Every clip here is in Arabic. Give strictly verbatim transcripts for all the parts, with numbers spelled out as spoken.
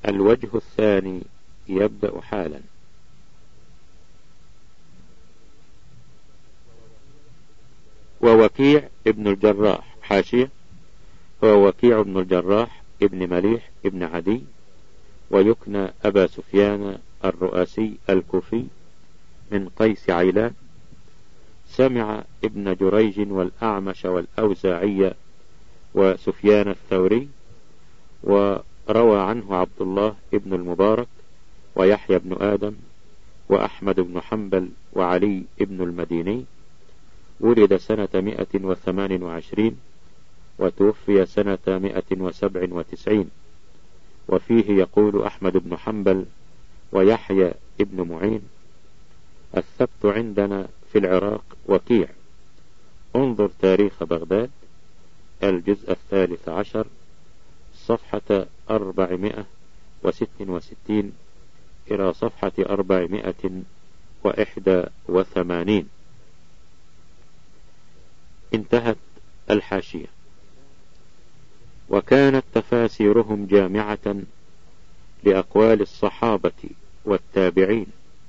الوجه الثاني يبدأ حالا. ووكيع ابن الجراح حاشية. هو وكيع ابن الجراح ابن مليح ابن عدي، ويكنى أبا سفيان الرؤاسي الكوفي من قيس عيلان. سمع ابن جريج والأعمش والأوزاعي وسفيان الثوري، وروى عنه عبد الله ابن المبارك ويحيى بن آدم وأحمد بن حنبل وعلي ابن المديني. ولد سنة مئة وثمان وعشرين وتوفي سنة مئة وسبع وتسعين. وفيه يقول أحمد بن حنبل ويحيى ابن معين: الثبت عندنا في العراق وكيع. انظر تاريخ بغداد الجزء الثالث عشر صفحة أربعمائة وست وستين إلى صفحة أربعمائة وإحدى وثمانين. انتهت الحاشية. وكانت تفاسيرهم جامعة لأقوال الصحابة والتابعين.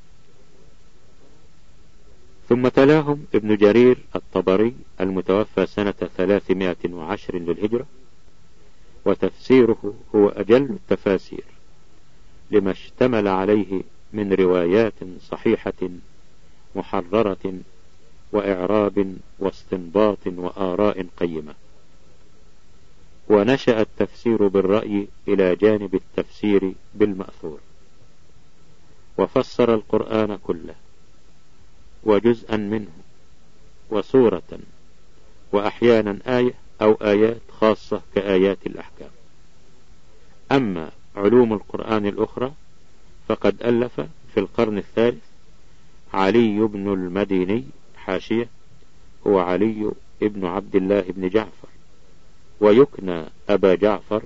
ثم تلاهم ابن جرير الطبري المتوفى سنة ثلاثمائة وعشر للهجرة، وتفسيره هو أجل التفاسير لما اشتمل عليه من روايات صحيحة محررة وإعراب واستنباط وآراء قيمة. ونشأ التفسير بالرأي إلى جانب التفسير بالمأثور، وفسر القرآن كله وجزءا منه وسورة وأحيانا آية أو آيات خاصة كآيات الأحكام. أما علوم القرآن الأخرى فقد ألف في القرن الثالث علي بن المديني حاشية. هو علي ابن عبد الله بن جعفر، ويكنى أبا جعفر،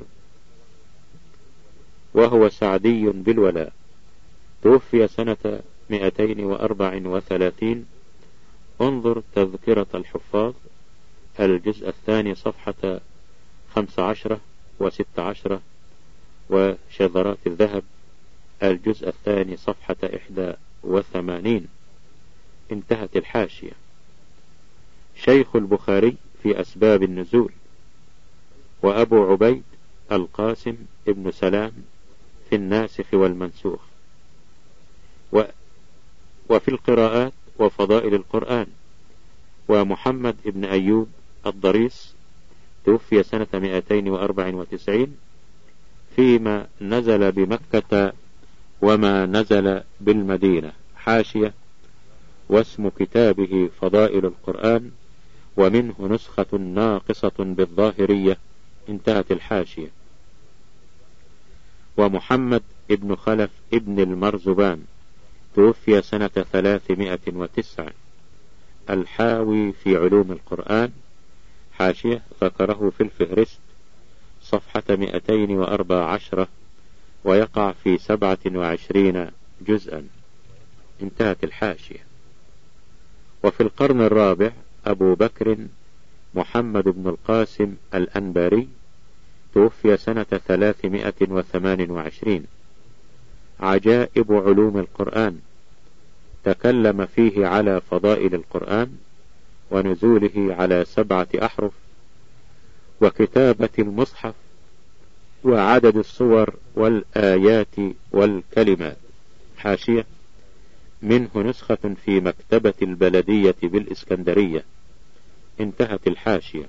وهو سعدي بالولاء. توفي سنة مئتين وأربع وثلاثين. انظر تذكرة الحفاظ الجزء الثاني صفحة خمس عشرة وست عشرة، وشذرات الذهب الجزء الثاني صفحة إحدى وثمانين. انتهت الحاشية. شيخ البخاري في أسباب النزول. وأبو عبيد القاسم ابن سلام في الناسخ والمنسوخ. و وفي القراءات وفضائل القرآن. ومحمد ابن أيوب الضريس توفي سنة مئتين وأربع وتسعين فيما نزل بمكة وما نزل بالمدينة حاشية. واسم كتابه فضائل القرآن، ومنه نسخة ناقصة بالظاهرية. انتهت الحاشية. ومحمد ابن خلف ابن المرزبان توفي سنة ثلاثمائة وتسعة، الحاوي في علوم القرآن حاشية. ذكره في الفهرست صفحة مئتين وأربع عشرة، ويقع في سبعة وعشرين جزءا. انتهت الحاشية. وفي القرن الرابع أبو بكر محمد بن القاسم الأنباري توفي سنة ثلاثمائة وثمان وعشرين. عجائب علوم القرآن، تكلم فيه على فضائل القرآن ونزوله على سبعة أحرف، وكتابة المصحف، وعدد الصور والآيات والكلمات حاشية. منه نسخة في مكتبة البلدية بالإسكندرية. انتهت الحاشية.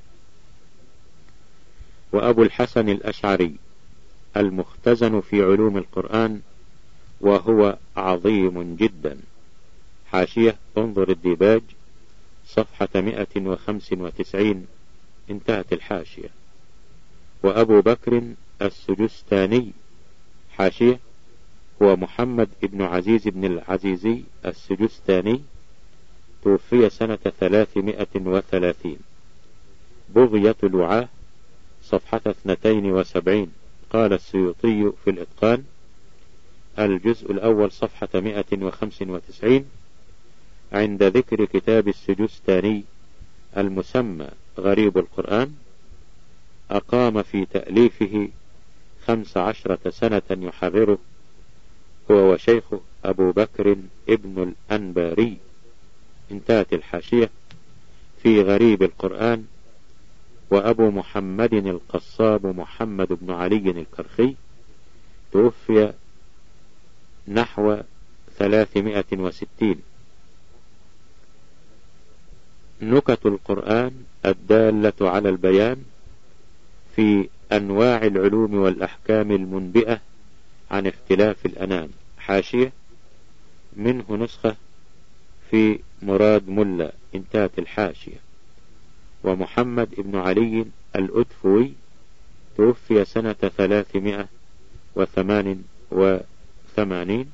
وأبو الحسن الأشعري المختزن في علوم القرآن، وهو عظيم جدا حاشية. انظر الديباج صفحة مئة وخمس وتسعين. انتهت الحاشية. وأبو بكر السجستاني حاشية. هو محمد ابن عزيز بن العزيزي السجستاني توفي سنة ثلاثمائة وثلاثين. بغية الوعاة صفحة اثنتين وسبعين. قال السيوطي في الإتقان الجزء الأول صفحة مئة وخمس وتسعين عند ذكر كتاب السجستاني المسمى غريب القرآن: أقام في تأليفه خمس عشرة سنة يحرره هو وشيخه أبو بكر ابن الأنباري. انتهت الحاشية. في غريب القرآن، وأبو محمد القصاب محمد بن علي الكرخي توفي نحو ثلاثمائة وستين. نكت القرآن الدالة على البيان في أنواع العلوم والأحكام المنبئة عن اختلاف الأنام. حاشية. منه نسخة في مراد ملا. انتهت الحاشية. ومحمد بن علي الأدفوي توفي سنة ثلاثمائة وثمان وثمانين.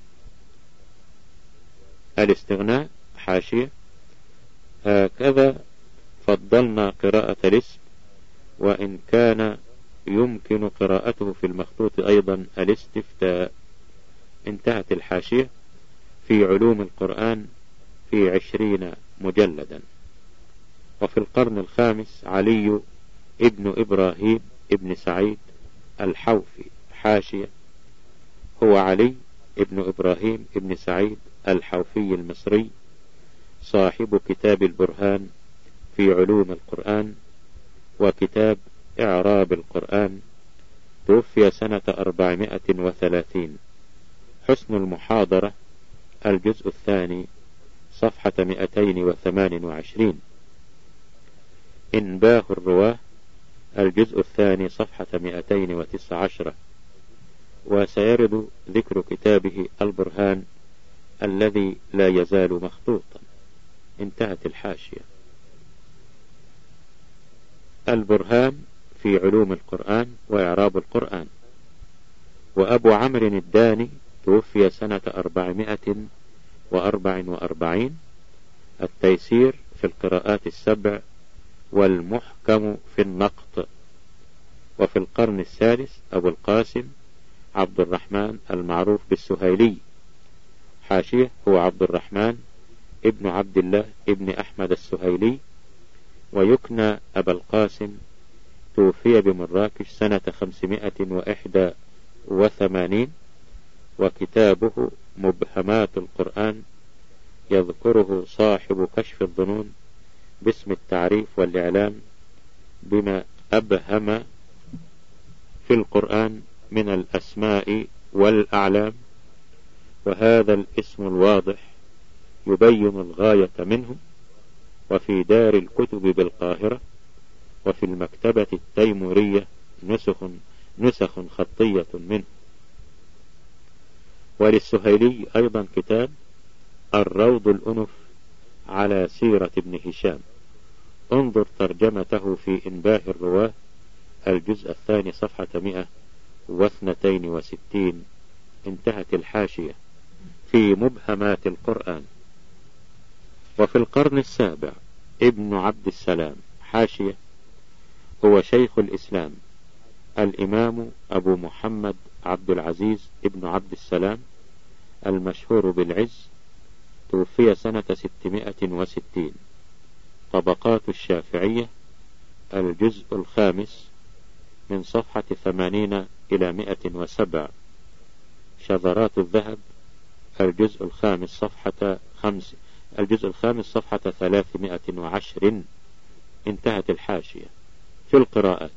الاستغناء. حاشية. هكذا فضلنا قراءة الاسم، وإن كان يمكن قراءته في المخطوط أيضا الاستفتاء. انتهت الحاشية. في علوم القرآن في عشرين مجلدا. وفي القرن الخامس علي ابن إبراهيم ابن سعيد الحوفي. حاشية. هو علي ابن إبراهيم ابن سعيد الحوفي المصري صاحب كتاب البرهان في علوم القرآن وكتاب إعراب القرآن. توفي سنة أربعمائة وثلاثين. حسن المحاضرة الجزء الثاني صفحة مئتين وثمان وعشرين. إنباه الرواه الجزء الثاني صفحة مئتين وتسع عشرة. وسيرد ذكر كتابه البرهان الذي لا يزال مخطوطا. انتهت الحاشية. البرهان في علوم القرآن وإعراب القرآن. وأبو عمرو الداني توفي سنة أربعمائة وأربع وأربعين. التيسير في القراءات السبع والمحكم في النقط. وفي القرن الثالث أبو القاسم عبد الرحمن المعروف بالسهيلي. حاشية. هو عبد الرحمن ابن عبد الله ابن أحمد السهيلي، ويكنى أبا القاسم. توفي بمراكش سنة خمسمائة وإحدى وثمانين. وكتابه مبهمات القرآن يذكره صاحب كشف الظنون باسم التعريف والإعلام بما أبهم في القرآن من الأسماء والأعلام، وهذا الاسم الواضح يبين الغاية منه. وفي دار الكتب بالقاهرة وفي المكتبة التيمورية نسخ, نسخ خطية منه. وللسهيلي أيضا كتاب الروض الأنف على سيرة ابن هشام. انظر ترجمته في إنباه الرواه الجزء الثاني صفحة مئة واثنتين وستين. انتهت الحاشية. في مبهمات القرآن. وفي القرن السابع ابن عبد السلام. حاشية. هو شيخ الإسلام الإمام أبو محمد عبد العزيز ابن عبد السلام المشهور بالعز. توفي سنة ستمائة وستين. طبقات الشافعية الجزء الخامس من صفحة ثمانين إلى مئة وسبع. شذرات الذهب الجزء الخامس صفحة خمس الجزء الخامس صفحة ثلاثمائة وعشر. انتهت الحاشية. في القراءات.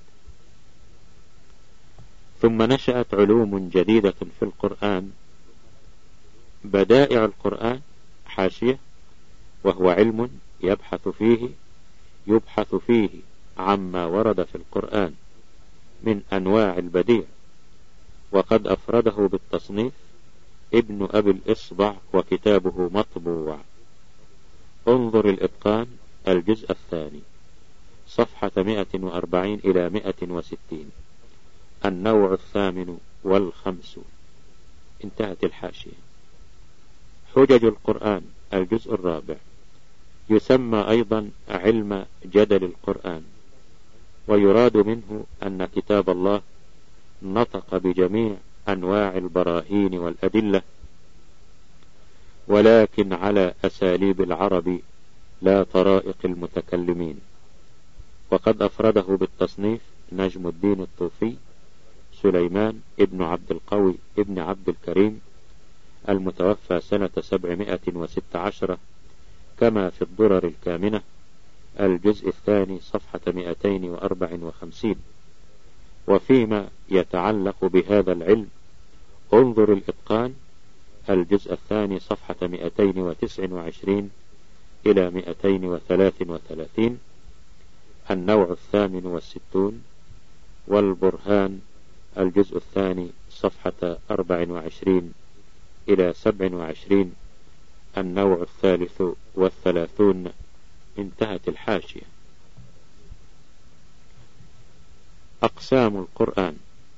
ثم نشأت علوم جديدة في القرآن. بدائع القرآن. حاشية. وهو علم يبحث فيه يبحث فيه عما ورد في القرآن من أنواع البديع، وقد أفرده بالتصنيف ابن أبي الإصبع وكتابه مطبوع. انظر الإتقان الجزء الثاني صفحة مئة وأربعين إلى مئة وستين. النوع الثامن والخمسون. انتهت الحاشية. حجج القرآن الجزء الرابع يسمى أيضا علم جدل القرآن، ويراد منه أن كتاب الله نطق بجميع أنواع البراهين والأدلة، ولكن على أساليب العرب لا طرائق المتكلمين. وقد أفرده بالتصنيف نجم الدين الطوفي سليمان ابن عبد القوي ابن عبد الكريم المتوفى سنة سبعمائة وست عشر، كما في الضرر الكامنة الجزء الثاني صفحة مئتين وأربع وخمسين. وفيما يتعلق بهذا العلم انظر الإتقان الجزء الثاني صفحة مئتين وتسع وعشرين إلى مئتين وثلاث وثلاثين، النوع الثامن والستون، والبرهان الجزء الثاني صفحة أربع وعشرين إلى سبع وعشرين، النوع الثالث والثلاثون. انتهت الحاشية. أقسام القرآن.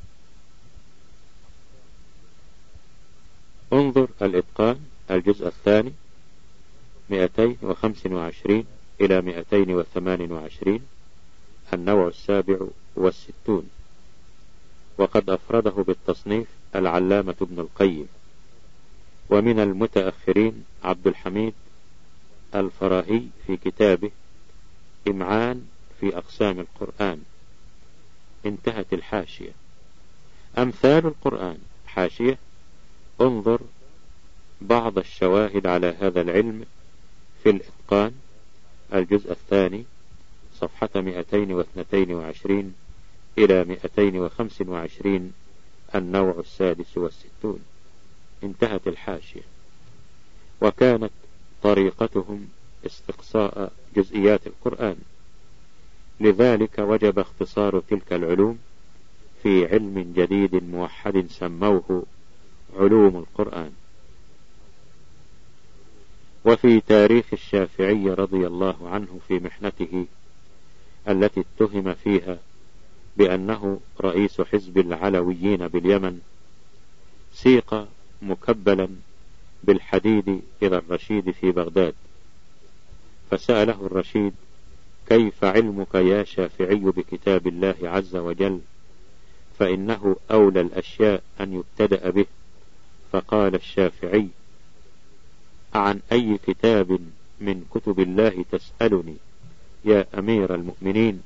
انظر الإتقان الجزء الثاني مئتين وخمس وعشرين إلى مئتين وثمان وعشرين، النوع السابع والستون. وقد أفرده بالتصنيف العلامة ابن القيم. ومن المتأخرين عبد الحميد الفراهي في كتابه إمعان في أقسام القرآن. انتهت الحاشية. أمثال القرآن. حاشية. انظر بعض الشواهد على هذا العلم في الإتقان الجزء الثاني صفحة مئتين واثنتين وعشرين إلى مئتين وخمس وعشرين، النوع السادس والستون. انتهت الحاشية. وكانت طريقتهم استقصاء جزئيات القرآن، لذلك وجب اختصار تلك العلوم في علم جديد موحد سموه علوم القرآن. وفي تاريخ الشافعي رضي الله عنه في محنته التي اتهم فيها بأنه رئيس حزب العلويين باليمن، سيق مكبلا بالحديد إلى الرشيد في بغداد، فسأله الرشيد: كيف علمك يا شافعي بكتاب الله عز وجل، فإنه أولى الأشياء أن يبتدأ به؟ فقال الشافعي: عن أي كتاب من كتب الله تسألني يا أمير المؤمنين؟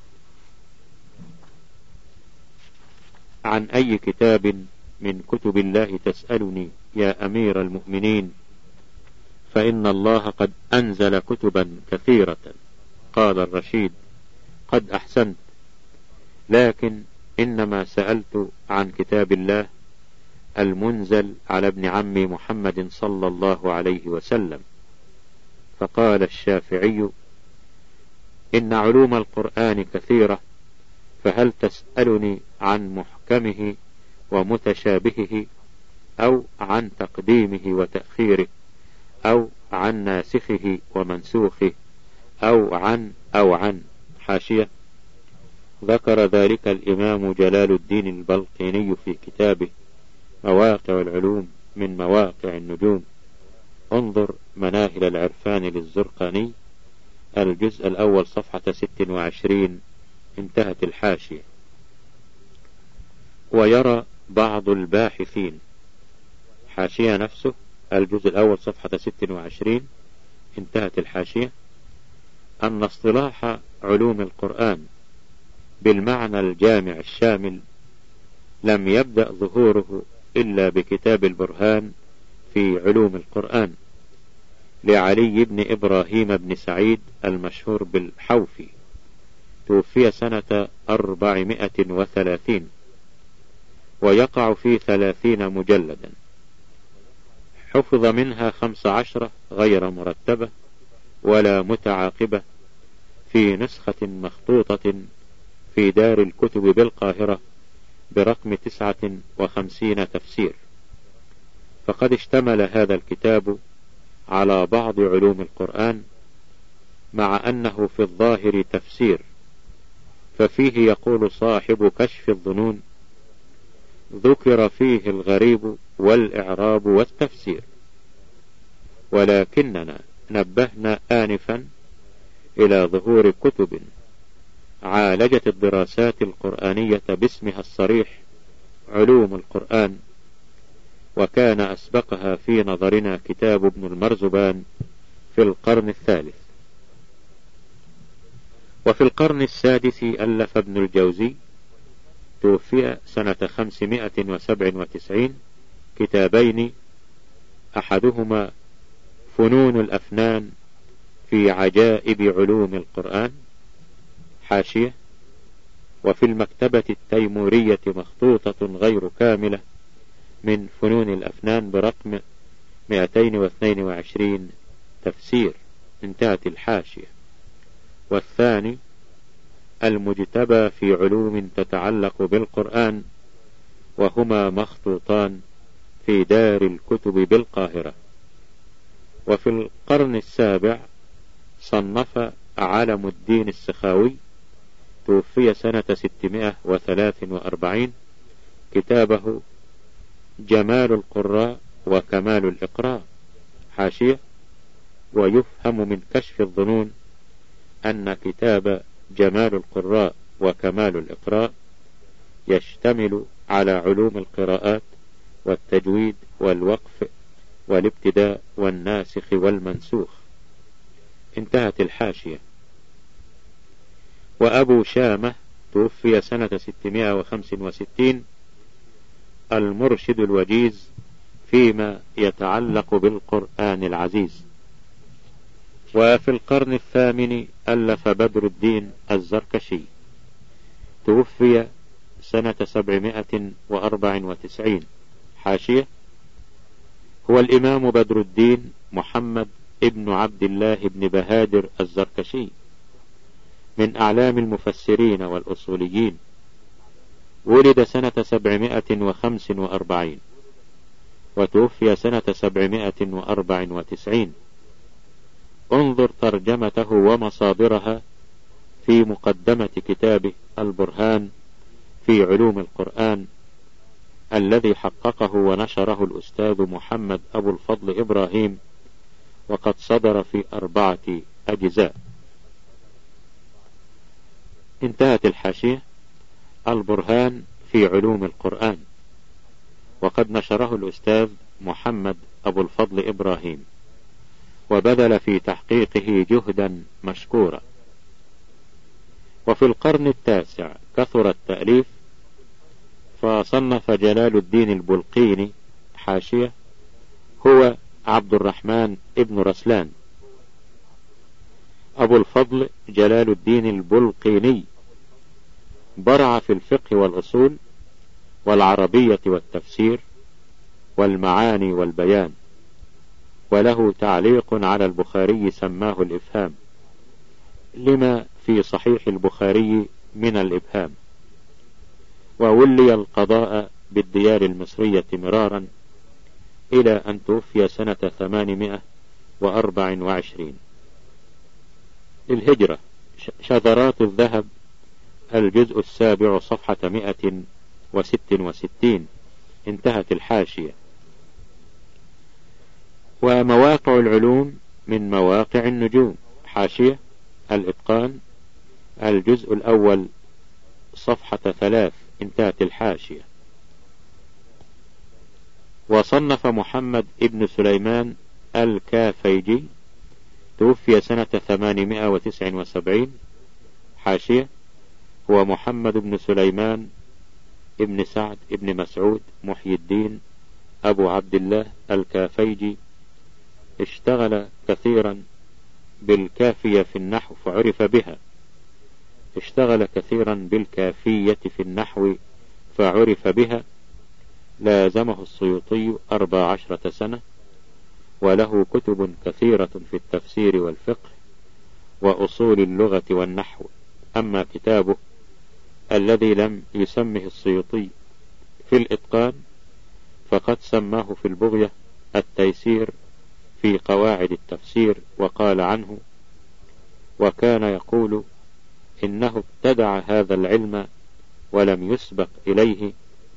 عن أي كتاب من كتب الله تسألني يا أمير المؤمنين؟ فإن الله قد أنزل كتبا كثيرة. قال الرشيد: قد أحسنت، لكن إنما سألت عن كتاب الله المنزل على ابن عم محمد صلى الله عليه وسلم. فقال الشافعي: إن علوم القرآن كثيرة، فهل تسألني عن محكمه ومتشابهه، أو عن تقديمه وتأخيره، أو عن ناسخه ومنسوخه، أو عن أو عن حاشية. ذكر ذلك الإمام جلال الدين البلقيني في كتابه مواقع العلوم من مواقع النجوم. انظر مناهل العرفان للزرقاني الجزء الأول صفحة ست وعشرين. انتهت الحاشية. ويرى بعض الباحثين، حاشية نفسه الجزء الأول صفحة ست وعشرين. انتهت الحاشية. أن اصطلاح علوم القرآن بالمعنى الجامع الشامل لم يبدأ ظهوره إلا بكتاب البرهان في علوم القرآن لعلي بن إبراهيم بن سعيد المشهور بالحوفي، توفي سنة أربعمائة وثلاثين، ويقع في ثلاثين مجلدا، حفظ منها خمس عشرة غير مرتبة ولا متعاقبة، في نسخة مخطوطة في دار الكتب بالقاهرة برقم تسعة وخمسين تفسير. فقد اشتمل هذا الكتاب على بعض علوم القرآن، مع أنه في الظاهر تفسير، ففيه يقول صاحب كشف الظنون: ذكر فيه الغريب والإعراب والتفسير، ولكننا نبهنا آنفا إلى ظهور كتب عالجت الدراسات القرآنية باسمها الصريح علوم القرآن، وكان أسبقها في نظرنا كتاب ابن المرزبان في القرن الثالث. وفي القرن السادس ألف ابن الجوزي توفي سنة خمسمائة وسبع وتسعين. كتابين، أحدهما فنون الأفنان في عجائب علوم القرآن حاشية، وفي المكتبة التيمورية مخطوطة غير كاملة من فنون الأفنان برقم مئتين واثنين وعشرين تفسير، انتهت الحاشية. والثاني المجتبى في علوم تتعلق بالقرآن، وهما مخطوطان في دار الكتب بالقاهرة. وفي القرن السابع صنف علم الدين السخاوي، توفي سنة ستمائة وثلاث وأربعين، كتابه جمال القراء وكمال الإقراء حاشية. ويفهم من كشف الظنون أن كتاب جمال القراء وكمال الإقراء يشتمل على علوم القراءات والتجويد والوقف والابتداء والناسخ والمنسوخ، انتهت الحاشية. وأبو شامة توفي سنة ستمائة وخمس وستين، المرشد الوجيز فيما يتعلق بالقرآن العزيز. وفي القرن الثامن ألف بدر الدين الزركشي، توفي سنة سبعمائة وأربع وتسعين حاشية. هو الإمام بدر الدين محمد ابن عبد الله بن بهادر الزركشي، من أعلام المفسرين والأصوليين، ولد سنة سبعمائة وخمس وأربعين وتوفي سنة سبعمائة وأربع وتسعين. انظر ترجمته ومصادرها في مقدمة كتابه البرهان في علوم القرآن، الذي حققه ونشره الأستاذ محمد أبو الفضل إبراهيم، وقد صدر في أربعة أجزاء، انتهت الحاشية. البرهان في علوم القرآن، وقد نشره الأستاذ محمد أبو الفضل إبراهيم، وبذل في تحقيقه جهدا مشكورا. وفي القرن التاسع كثر التأليف، فصنف جلال الدين البلقيني حاشية. هو عبد الرحمن ابن رسلان. أبو الفضل جلال الدين البلقيني برع في الفقه والأصول والعربية والتفسير والمعاني والبيان، وله تعليق على البخاري سماه الإفهام، لما في صحيح البخاري من الإبهام. وولي القضاء بالديار المصرية مرارا إلى أن توفي سنة ثمانمائة وأربع وعشرين. الهجرة، شذرات الذهب، الجزء السابع صفحة مئة وست وستين، انتهت الحاشية. ومواقع العلوم من مواقع النجوم حاشية. الإتقان، الجزء الأول صفحة ثلاث، انتهت الحاشية. وصنف محمد ابن سليمان الكافيجي، توفي سنة ثمانمائة وتسع وسبعين حاشية. هو محمد بن سليمان ابن سعد ابن مسعود محي الدين أبو عبد الله الكافيجي، اشتغل كثيرا بالكافية في النحو فعرف بها، اشتغل كثيرا بالكافية في النحو فعرف بها. لازمه السيوطي أربع عشرة سنة، وله كتب كثيرة في التفسير والفقه وأصول اللغة والنحو. أما كتابه الذي لم يسمه السيوطي في الإتقان، فقد سماه في البغية التيسير في قواعد التفسير، وقال عنه: وكان يقول إنه ابتدع هذا العلم ولم يسبق إليه،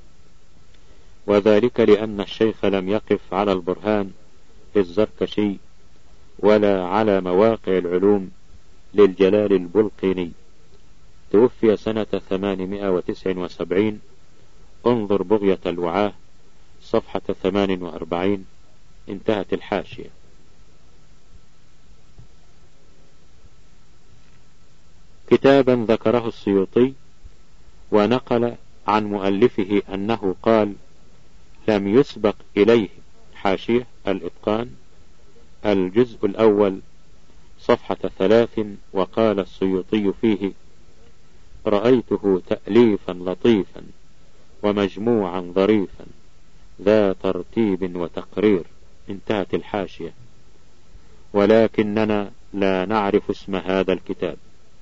وذلك لأن الشيخ لم يقف على البرهان الزركشي ولا على مواقع العلوم للجلال البلقيني. توفي سنة ثمانمائة وتسع وسبعين. انظر بغية الوعاة صفحة ثمان وأربعين، انتهت الحاشية. كتابا ذكره السيوطي ونقل عن مؤلفه أنه قال: لم يسبق إليه. حاشية الإتقان الجزء الأول صفحة ثلاث. وقال السيوطي فيه: رأيته تأليفا لطيفا ومجموعا ظريفا ذا ترتيب وتقرير. انتهت الحاشية. ولكننا لا نعرف اسم هذا الكتاب.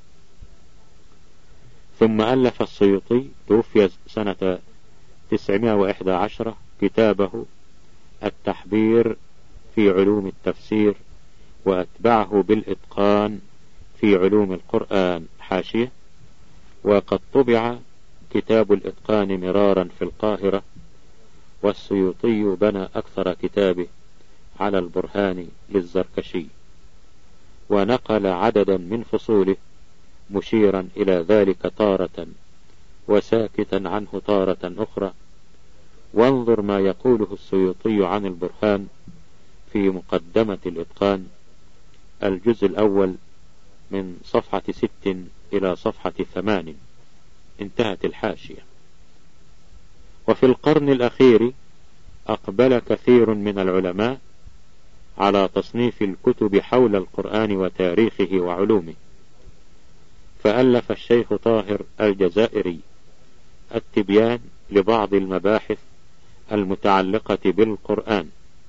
ثم ألف السيوطي، توفي سنة تسعمائة وإحدى عشر، كتابه التحبير في علوم التفسير، وأتبعه بالإتقان في علوم القرآن. حاشية: وقد طبع كتاب الإتقان مرارا في القاهرة، والسيوطي بنى أكثر كتابه على البرهان للزركشي، ونقل عددا من فصوله مشيرا إلى ذلك تارة وساكتا عنه تارة أخرى. وانظر ما يقوله السيوطي عن البرهان في مقدمة الإتقان الجزء الأول من صفحة ست إلى صفحة ثمان. انتهت الحاشية. وفي القرن الأخير أقبل كثير من العلماء على تصنيف الكتب حول القرآن وتاريخه وعلومه، فألف الشيخ طاهر الجزائري التبيان لبعض المباحث المتعلقة بالقرآن،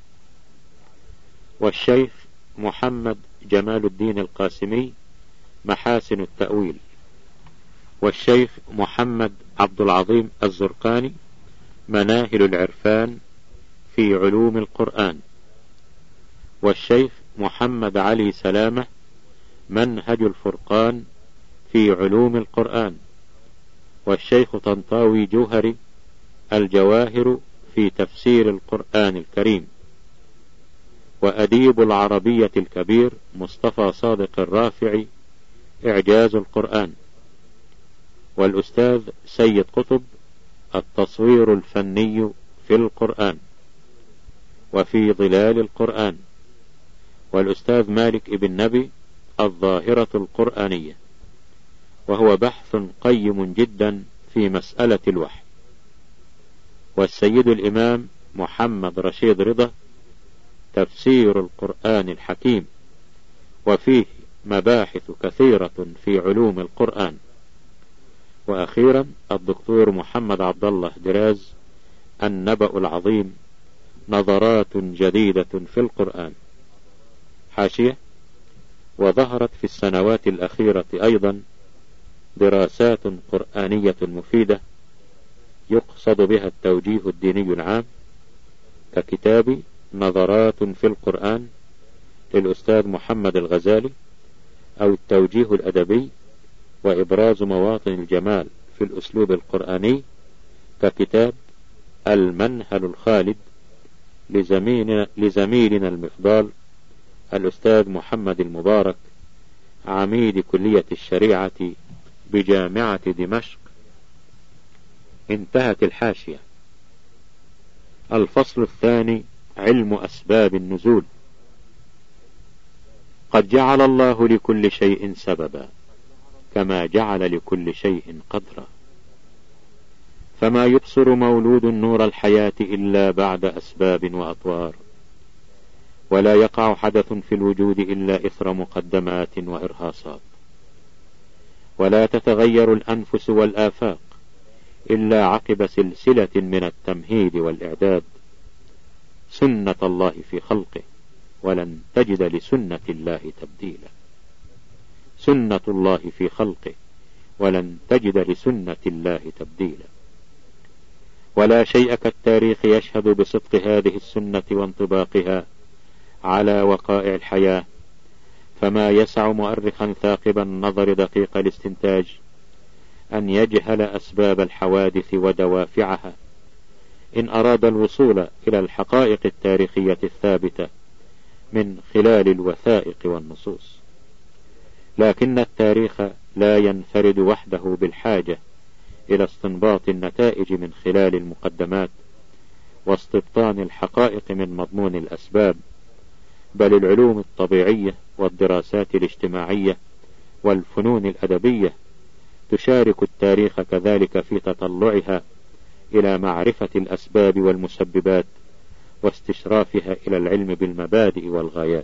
والشيخ محمد جمال الدين القاسمي محاسن التأويل، والشيخ محمد عبد العظيم الزرقاني مناهل العرفان في علوم القرآن، والشيخ محمد علي سلامة منهج الفرقان في علوم القرآن، والشيخ طنطاوي جوهري الجواهر في تفسير القرآن الكريم، وأديب العربية الكبير مصطفى صادق الرافعي إعجاز القرآن، والأستاذ سيد قطب التصوير الفني في القرآن وفي ظلال القرآن، والأستاذ مالك ابن نبي الظاهرة القرآنية، وهو بحث قيم جدا في مسألة الوحي، والسيد الإمام محمد رشيد رضا تفسير القرآن الحكيم، وفيه مباحث كثيرة في علوم القرآن. وأخيرا الدكتور محمد عبد الله دراز النبأ العظيم نظرات جديدة في القرآن. حاشية: وظهرت في السنوات الأخيرة أيضا دراسات قرآنية مفيدة يقصد بها التوجيه الديني العام، ككتاب نظرات في القرآن للأستاذ محمد الغزالي، أو التوجيه الأدبي وإبراز مواطن الجمال في الأسلوب القرآني، ككتاب المنهل الخالد لزميلنا, لزميلنا المفضال الأستاذ محمد المبارك عميد كلية الشريعة بجامعة دمشق. انتهت الحاشية. الفصل الثاني: علم أسباب النزول. قد جعل الله لكل شيء سببا كما جعل لكل شيء قدرا، فما يبصر مولود نور الحياة إلا بعد أسباب وأطوار، ولا يقع حدث في الوجود إلا إثر مقدمات وإرهاصات، ولا تتغير الأنفس والآفاق إلا عقب سلسلة من التمهيد والإعداد. سنة الله في خلقه ولن تجد لسنة الله تبديلا. سنة الله في خلقه ولن تجد لسنة الله تبديلا. ولا شيء كالتاريخ يشهد بصدق هذه السنة وانطباقها على وقائع الحياة، فما يسع مؤرخا ثاقب النظر دقيق الاستنتاج أن يجهل أسباب الحوادث ودوافعها إن أراد الوصول إلى الحقائق التاريخية الثابتة من خلال الوثائق والنصوص. لكن التاريخ لا ينفرد وحده بالحاجة إلى استنباط النتائج من خلال المقدمات واستبطان الحقائق من مضمون الأسباب، بل العلوم الطبيعية والدراسات الاجتماعية والفنون الأدبية تشارك التاريخ كذلك في تطلعها إلى معرفة الأسباب والمسببات واستشرافها إلى العلم بالمبادئ والغايات.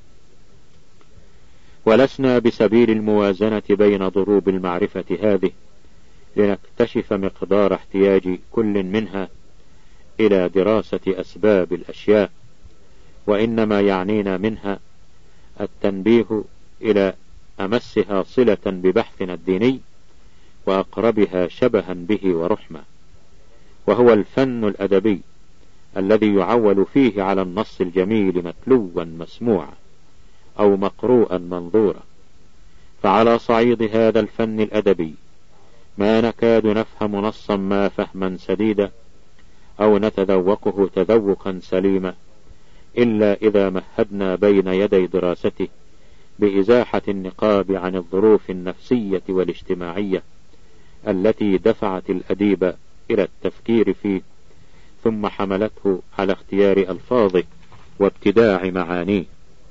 ولسنا بسبيل الموازنة بين ضروب المعرفة هذه لنكتشف مقدار احتياج كل منها إلى دراسة أسباب الأشياء، وإنما يعنينا منها التنبيه إلى أمسها صلة ببحثنا الديني وأقربها شبها به ورحمة، وهو الفن الأدبي الذي يعول فيه على النص الجميل متلوا مسموعا أو مقروءا منظورا. فعلى صعيد هذا الفن الأدبي ما نكاد نفهم نصا ما فهما سديدا أو نتذوقه تذوقا سليما إلا إذا مهدنا بين يدي دراسته بإزاحة النقاب عن الظروف النفسية والاجتماعية التي دفعت الأديب إلى التفكير فيه، ثم حملته على اختيار ألفاظه وابتداع معانيه.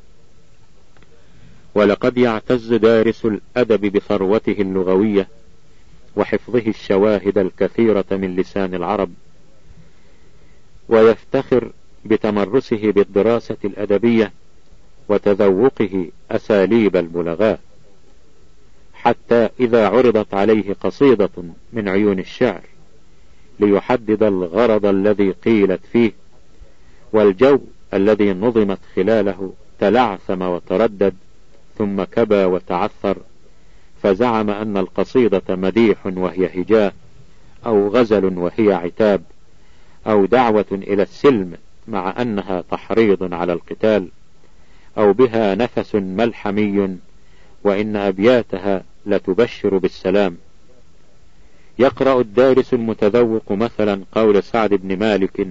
ولقد يعتز دارس الأدب بثروته اللغوية وحفظه الشواهد الكثيرة من لسان العرب، ويفتخر بتمرسه بالدراسة الأدبية وتذوقه أساليب البلغاء، حتى إذا عرضت عليه قصيدة من عيون الشعر ليحدد الغرض الذي قيلت فيه والجو الذي نظمت خلاله تلعثم وتردد ثم كبى وتعثر، فزعم أن القصيدة مديح وهي هجاء، أو غزل وهي عتاب، أو دعوة إلى السلم مع أنها تحريض على القتال، أو بها نفس ملحمي وإن أبياتها لتبشر بالسلام. يقرأ الدارس المتذوق مثلا قول سعد بن مالك: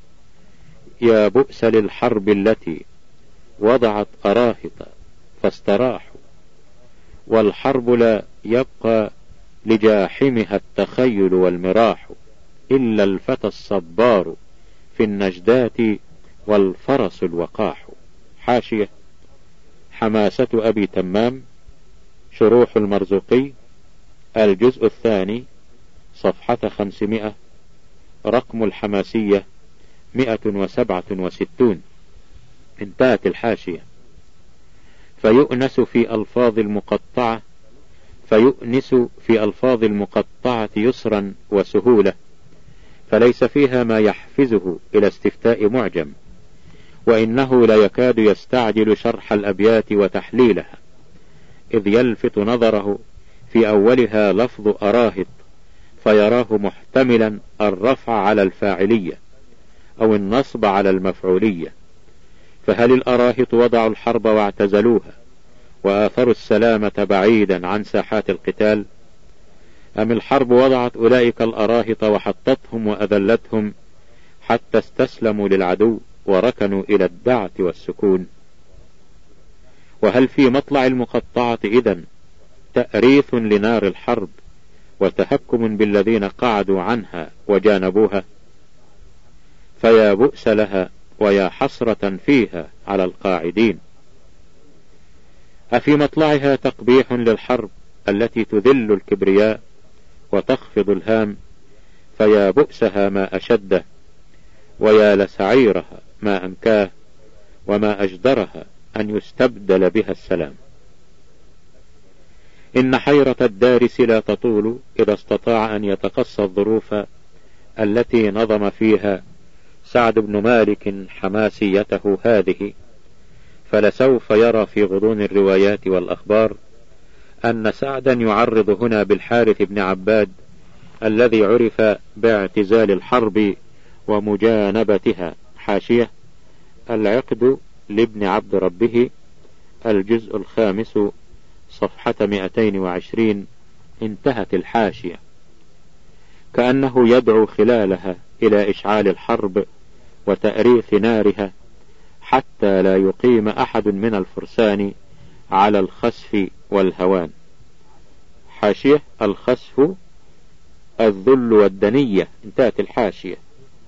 يا بؤس للحرب التي وضعت أراهط فاستراحوا، والحرب لا يبقى لجاحمها التخيل والمراح، إلا الفتى الصبار في النجدات والفرس الوقاح. حاشية: حماسة أبي تمام، شروح المرزوقي، الجزء الثاني، صفحة خمسمائة، رقم الحماسية مئة وسبعة وستون. انتهت الحاشية. فيؤنس في ألفاظ المقطعة فيؤنس في ألفاظ المقطعة يسرا وسهولة، فليس فيها ما يحفزه إلى استفتاء معجم، وإنه لا يكاد يستعجل شرح الأبيات وتحليلها، إذ يلفت نظره في أولها لفظ أراهط فيراه محتملا الرفع على الفاعلية أو النصب على المفعولية، فهل الأراهط وضعوا الحرب واعتزلوها وآثروا السلامة بعيدا عن ساحات القتال، أم الحرب وضعت أولئك الأراهط وحطتهم وأذلتهم حتى استسلموا للعدو وركنوا إلى الدعة والسكون؟ وهل في مطلع المقطعة إذن تأريث لنار الحرب وتهكم بالذين قعدوا عنها وجانبوها؟ فيا بؤس لها ويا حسرة فيها على القاعدين. أفي مطلعها تقبيح للحرب التي تذل الكبرياء وتخفض الهام؟ فيا بؤسها ما أشده، ويا لسعيرها ما أنكاه، وما أجدرها أن يستبدل بها السلام. إن حيرة الدارس لا تطول إذا استطاع أن يتقصى الظروف التي نظم فيها سعد بن مالك حماسيته هذه، فلسوف يرى في غضون الروايات والأخبار أن سعدا يعرض هنا بالحارث بن عباد الذي عرف باعتزال الحرب ومجانبتها. حاشية: العقد لابن عبد ربه، الجزء الخامس، صفحة مئتين وعشرين. انتهت الحاشية. كأنه يدعو خلالها إلى إشعال الحرب وتأريث نارها حتى لا يقيم أحد من الفرسان على الخسف والهوان. حاشية: الخسف الذل والدنية. انتهت الحاشية.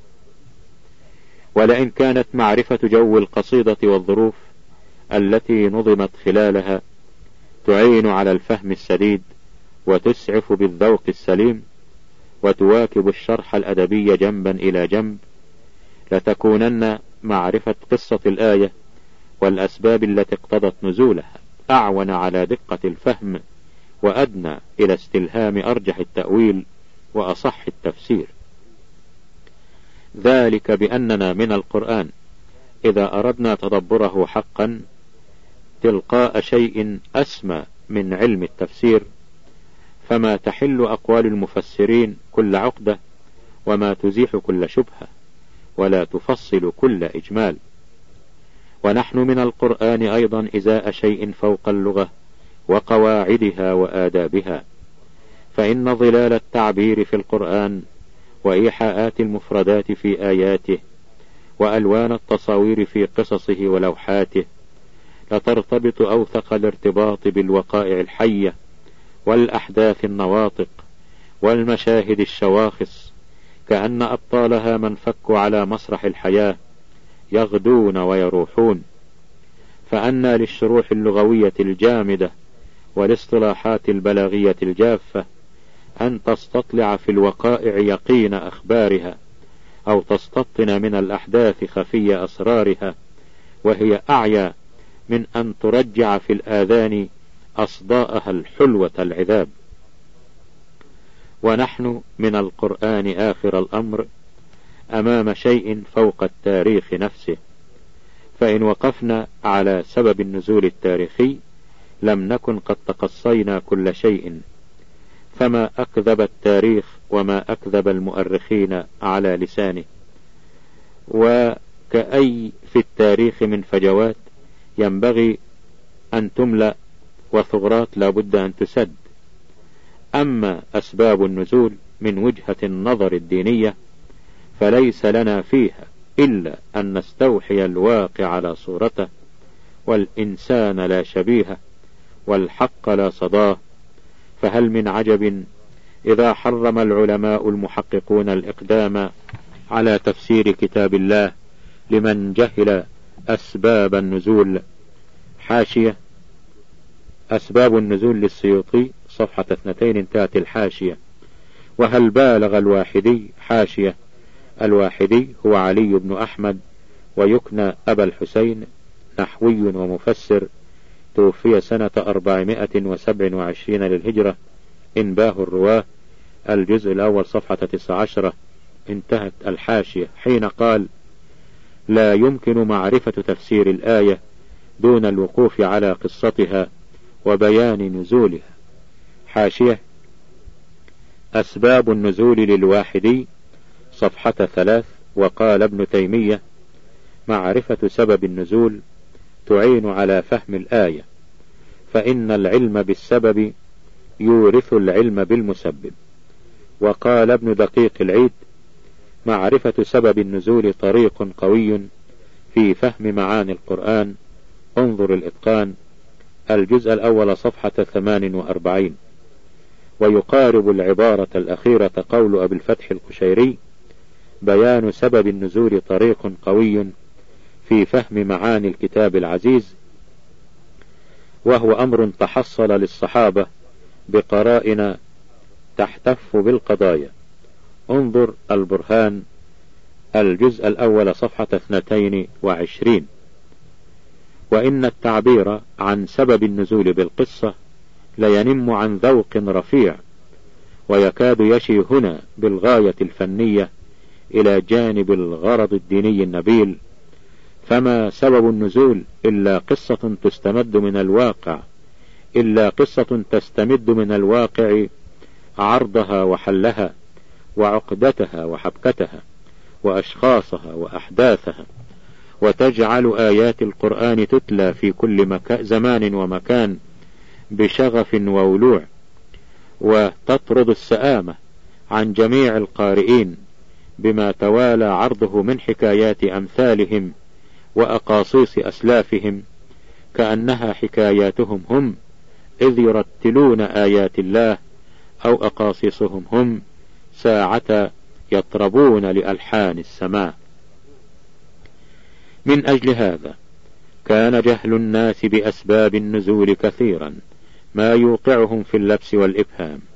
ولئن كانت معرفة جو القصيدة والظروف التي نظمت خلالها تعين على الفهم السديد وتسعف بالذوق السليم وتواكب الشرح الأدبي جنبا إلى جنب، لتكونن معرفة قصة الآية والأسباب التي اقتضت نزولها أعون على دقة الفهم وأدنى إلى استلهام أرجح التأويل وأصح التفسير. ذلك بأننا من القرآن إذا أردنا تدبره حقا تلقاء شيء أسمى من علم التفسير، فما تحل أقوال المفسرين كل عقدة، وما تزيح كل شبهة، ولا تفصل كل إجمال. ونحن من القرآن أيضا إزاء شيء فوق اللغة وقواعدها وآدابها، فإن ظلال التعبير في القرآن وإيحاءات المفردات في آياته وألوان التصاوير في قصصه ولوحاته لترتبط أوثق الارتباط بالوقائع الحية والأحداث النواطق والمشاهد الشواخص، كأن أبطالها من فكوا على مسرح الحياة يغدون ويروحون. فأنى للشروح اللغوية الجامدة والاصطلاحات البلاغية الجافة أن تستطلع في الوقائع يقين أخبارها، أو تستطن من الأحداث خفي أسرارها، وهي أعيا من أن ترجع في الآذان أصداءها الحلوة العذاب. ونحن من القرآن آخر الأمر أمام شيء فوق التاريخ نفسه، فإن وقفنا على سبب النزول التاريخي لم نكن قد تقصينا كل شيء، فما أكذب التاريخ وما أكذب المؤرخين على لسانه. وكأي في التاريخ من فجوات ينبغي أن تملأ وثغرات لا بد أن تسد. أما أسباب النزول من وجهة النظر الدينية فليس لنا فيها إلا أن نستوحي الواقع على صورته، والإنسان لا شبيه والحق لا صداه. فهل من عجب إذا حرم العلماء المحققون الإقدام على تفسير كتاب الله لمن جهل أسباب النزول. حاشية: أسباب النزول للسيوطي صفحة اثنتين انتهت الحاشية. وهل بالغ الواحدي؟ حاشية: الواحدي هو علي بن أحمد ويكنى أبا الحسين، نحوي ومفسر، توفي سنة أربعمائة وسبع وعشرين للهجرة، إنباه الرواه، الجزء الأول صفحة تسع عشرة انتهت الحاشية، حين قال: لا يمكن معرفة تفسير الآية دون الوقوف على قصتها وبيان نزولها. حاشية: أسباب النزول للواحدي صفحة ثلاث. وقال ابن تيمية: معرفة سبب النزول تعين على فهم الآية، فإن العلم بالسبب يورث العلم بالمسبب. وقال ابن دقيق العيد: معرفة سبب النزول طريق قوي في فهم معاني القرآن، انظر الإتقان، الجزء الأول صفحة ثمان وأربعين. ويقارب العبارة الأخيرة قول أبي الفتح القشيري: بيان سبب النزول طريق قوي في فهم معاني الكتاب العزيز، وهو أمر تحصل للصحابة بقرائن تحتف بالقضايا، انظر البرهان، الجزء الأول صفحة اثنتين وعشرين. وإن التعبير عن سبب النزول بالقصة لينم عن ذوق رفيع، ويكاد يشي هنا بالغاية الفنية إلى جانب الغرض الديني النبيل، فما سبب النزول إلا قصة تستمد من الواقع إلا قصة تستمد من الواقع عرضها وحلها وعقدتها وحبكتها وأشخاصها وأحداثها، وتجعل آيات القرآن تتلى في كل مكان زمان ومكان بشغف وولوع، وتطرد السآمة عن جميع القارئين بما توالى عرضه من حكايات أمثالهم وأقاصيص أسلافهم، كأنها حكاياتهم هم إذ يرتلون آيات الله، أو أقاصيصهم هم ساعة يطربون لألحان السماء. من أجل هذا كان جهل الناس بأسباب النزول كثيرا ما يوقعهم في اللبس والإبهام،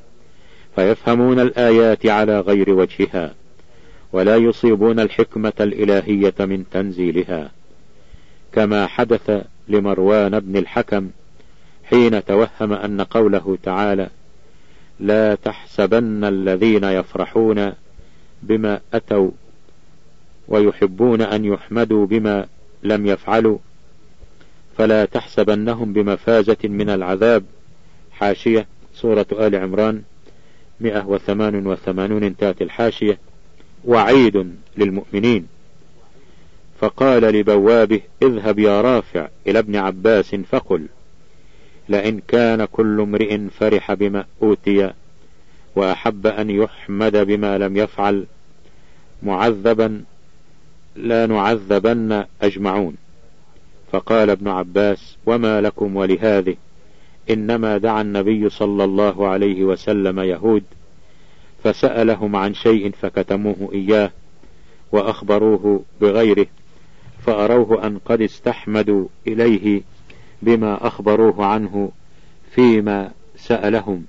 فيفهمون الآيات على غير وجهها، ولا يصيبون الحكمة الإلهية من تنزيلها، كما حدث لمروان بن الحكم حين توهم أن قوله تعالى لا تحسبن الذين يفرحون بما أتوا ويحبون أن يحمدوا بما لم يفعلوا فلا تحسبنهم بمفازة من العذاب. حاشية سورة آل عمران مئة وثمان وثمانون، انتهت الحاشية. وعيد للمؤمنين. فقال لبوابه اذهب يا رافع إلى ابن عباس فقل لئن كان كل امرئ فرح بما أوتي وأحب أن يحمد بما لم يفعل معذبا لا نعذبن أجمعون. فقال ابن عباس وما لكم ولهذه؟ إنما دعا النبي صلى الله عليه وسلم يهود فسألهم عن شيء فكتموه إياه وأخبروه بغيره فأروه أن قد استحمدوا إليه بما أخبروه عنه فيما سألهم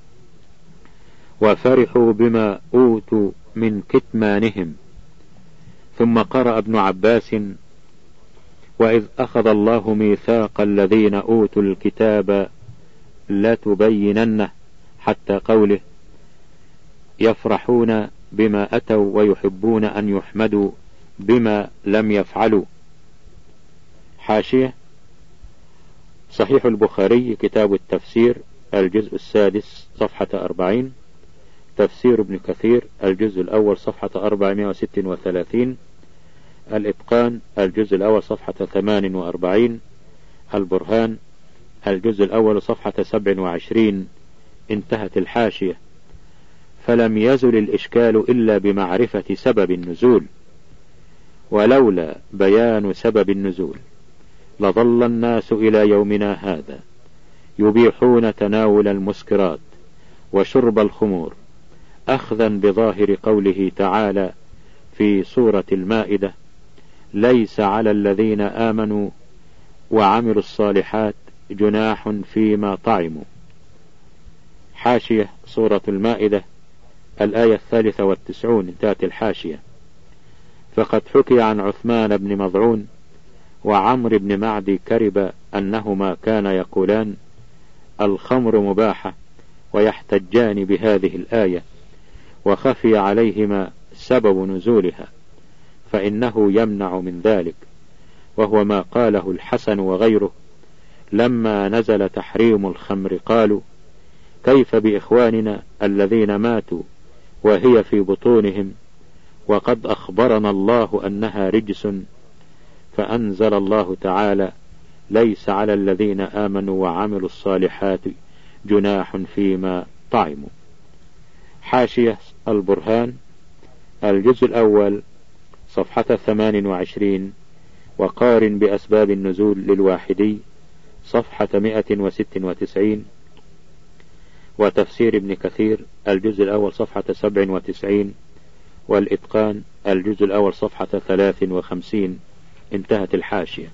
وفرحوا بما أوتوا من كتمانهم. ثم قرأ ابن عباس وإذ أخذ الله ميثاق الذين أوتوا الكتاب لتبيننه حتى قوله يفرحون بما أتوا ويحبون أن يحمدوا بما لم يفعلوا. حاشية صحيح البخاري كتاب التفسير الجزء السادس صفحة أربعين، تفسير ابن كثير الجزء الأول صفحة أربعمائة وستة وثلاثين، الإتقان الجزء الأول صفحة ثمان وأربعين، البرهان الجزء الأول صفحة سبع وعشرين، انتهت الحاشية. فلم يزل الإشكال إلا بمعرفة سبب النزول، ولولا بيان سبب النزول لظل الناس إلى يومنا هذا يبيحون تناول المسكرات وشرب الخمور أخذا بظاهر قوله تعالى في سورة المائدة ليس على الذين آمنوا وعملوا الصالحات جناح فيما طعموا. حاشية سورة المائدة الآية الثالثة والتسعون، انتهت الحاشية. فقد حكي عن عثمان بن مضعون وعمر بن معدي كرب أنهما كانا يقولان الخمر مباحة ويحتجان بهذه الآية، وخفي عليهما سبب نزولها فإنه يمنع من ذلك، وهو ما قاله الحسن وغيره لما نزل تحريم الخمر قالوا كيف بإخواننا الذين ماتوا وهي في بطونهم وقد أخبرنا الله أنها رجس، فأنزل الله تعالى ليس على الذين آمنوا وعملوا الصالحات جناح فيما طعموا. حاشية البرهان الجزء الأول صفحة ثمان وعشرين، وقارن بأسباب النزول للواحدي صفحة مئة وست وتسعين، وتفسير ابن كثير الجزء الأول صفحة سبع وتسعين، والإتقان الجزء الأول صفحة ثلاث وخمسين، انتهت الحاشية.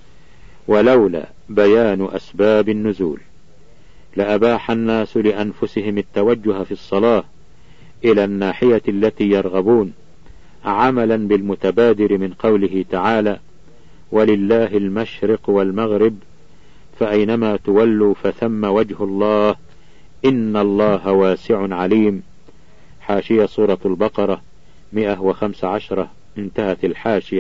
ولولا بيان أسباب النزول لأباح الناس لأنفسهم التوجه في الصلاة إلى الناحية التي يرغبون عملا بالمتبادر من قوله تعالى ولله المشرق والمغرب فأينما تولوا فثم وجه الله إن الله واسع عليم. حاشية سورة البقرة مئة وخمس عشرة، انتهت الحاشية.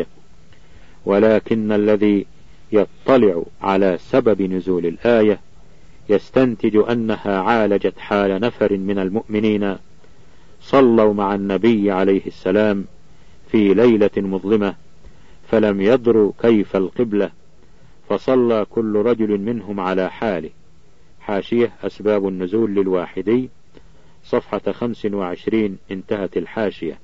ولكن الذي يطلع على سبب نزول الآية يستنتج أنها عالجت حال نفر من المؤمنين صلوا مع النبي عليه السلام في ليلة مظلمة فلم يدروا كيف القبلة فصلى كل رجل منهم على حاله. حاشية أسباب النزول للواحدي صفحة خمس وعشرين، انتهت الحاشية.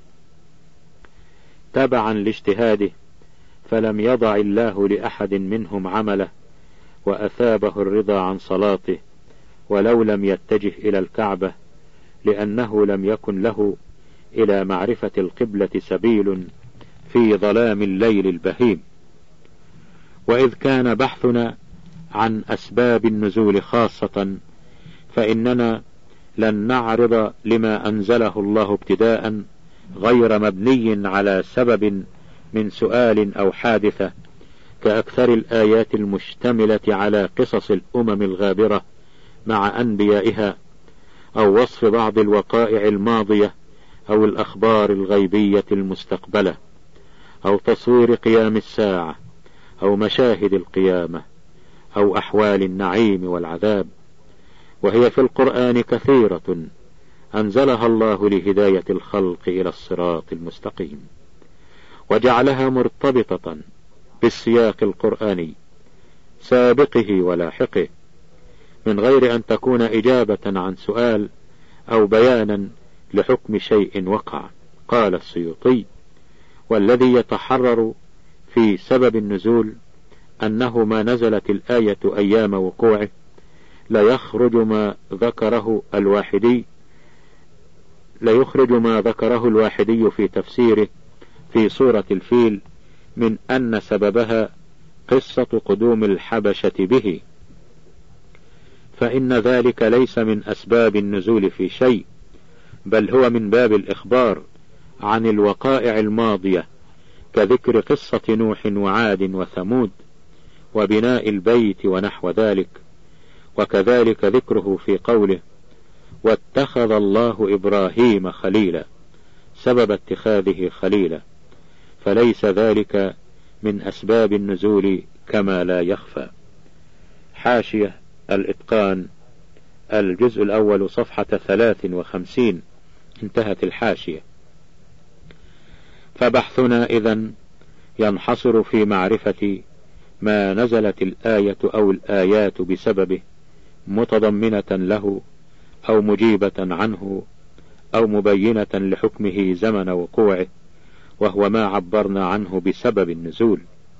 تبعا لاجتهاده فلم يضع الله لأحد منهم عمله وأثابه الرضا عن صلاته ولو لم يتجه إلى الكعبة لأنه لم يكن له إلى معرفة القبلة سبيل في ظلام الليل البهيم. وإذ كان بحثنا عن أسباب النزول خاصة فإننا لن نعرض لما أنزله الله ابتداء غير مبني على سبب من سؤال أو حادثة، كأكثر الآيات المشتملة على قصص الأمم الغابرة مع أنبيائها، أو وصف بعض الوقائع الماضية، أو الأخبار الغيبية المستقبلة، أو تصوير قيام الساعة، أو مشاهد القيامة، أو أحوال النعيم والعذاب. وهي في القرآن كثيرة أنزلها الله لهداية الخلق إلى الصراط المستقيم، وجعلها مرتبطة بالسياق القرآني سابقه ولاحقه، من غير أن تكون إجابة عن سؤال أو بيانا لحكم شيء وقع. قال السيوطي: والذي يتحرر في سبب النزول أنه ما نزلت الآية أيام وقوعه ليخرج ما ذكره الواحدي ليخرج ما ذكره الواحدي في تفسيره في سورة الفيل من أن سببها قصة قدوم الحبشة به، فإن ذلك ليس من أسباب النزول في شيء، بل هو من باب الإخبار عن الوقائع الماضية، كذكر قصة نوح وعاد وثمود وبناء البيت ونحو ذلك. وكذلك ذكره في قوله: واتخذ الله إبراهيم خليلا، سبب اتخاذه خليلا، فليس ذلك من أسباب النزول كما لا يخفى. حاشية الإتقان، الجزء الأول، صفحة ثلاث وخمسين، انتهت الحاشية. فبحثنا إذن ينحصر في معرفة ما نزلت الآية أو الآيات بسببه، متضمنة له أو مجيبة عنه أو مبينة لحكمه زمن وقوعه، وهو ما عبرنا عنه بسبب النزول.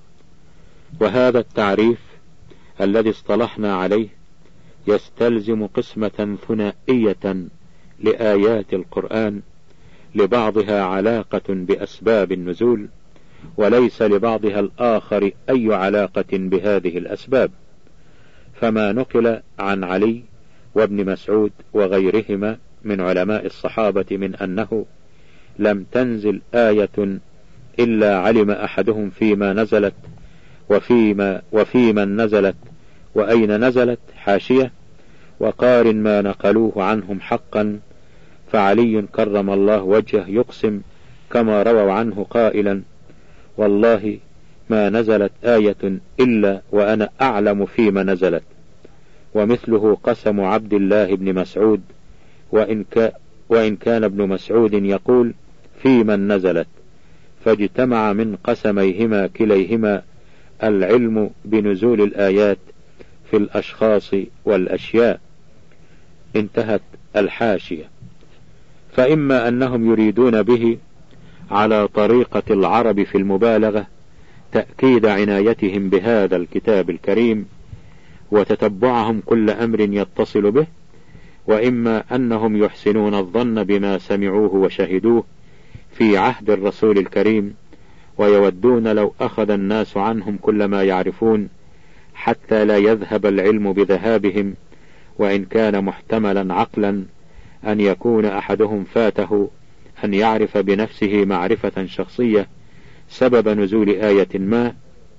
وهذا التعريف الذي اصطلحنا عليه يستلزم قسمة ثنائية لآيات القرآن، لبعضها علاقة بأسباب النزول، وليس لبعضها الآخر أي علاقة بهذه الأسباب. فما نقل عن علي وابن مسعود وغيرهما من علماء الصحابة من أنه لم تنزل آية إلا علم أحدهم فيما نزلت وفيما وفي من نزلت وأين نزلت. حاشية: وقارن ما نقلوه عنهم حقا، فعلي كرم الله وجهه يقسم كما رووا عنه قائلا: والله ما نزلت آية إلا وأنا أعلم فيما نزلت. ومثله قسم عبد الله بن مسعود، وإن, ك وإن كان ابن مسعود يقول في من نزلت، فاجتمع من قسميهما كليهما العلم بنزول الآيات في الأشخاص والأشياء. انتهت الحاشية. فإما أنهم يريدون به على طريقة العرب في المبالغة تأكيد عنايتهم بهذا الكتاب الكريم وتتبعهم كل أمر يتصل به، وإما أنهم يحسنون الظن بما سمعوه وشهدوه في عهد الرسول الكريم، ويودون لو أخذ الناس عنهم كل ما يعرفون حتى لا يذهب العلم بذهابهم، وإن كان محتملا عقلا أن يكون أحدهم فاته أن يعرف بنفسه معرفة شخصية سبب نزول آية ما،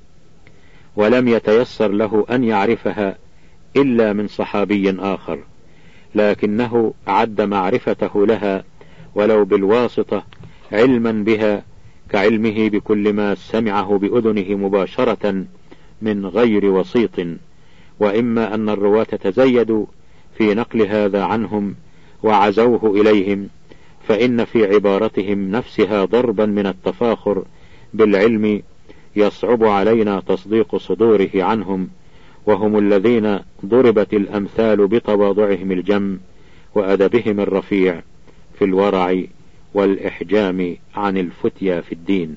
ولم يتيسر له أن يعرفها إلا من صحابي آخر، لكنه عد معرفته لها ولو بالواسطة علما بها كعلمه بكل ما سمعه بأذنه مباشرة من غير وسيط. وإما أن الرواة تزيدوا في نقل هذا عنهم وعزوه إليهم، فإن في عبارتهم نفسها ضربا من التفاخر بالعلم يصعب علينا تصديق صدوره عنهم، وهم الذين ضربت الأمثال بتواضعهم الجم وأدبهم الرفيع في الورع والإحجام عن الفتيا في الدين.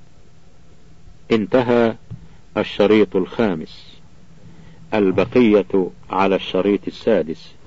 انتهى الشريط الخامس، البقية على الشريط السادس.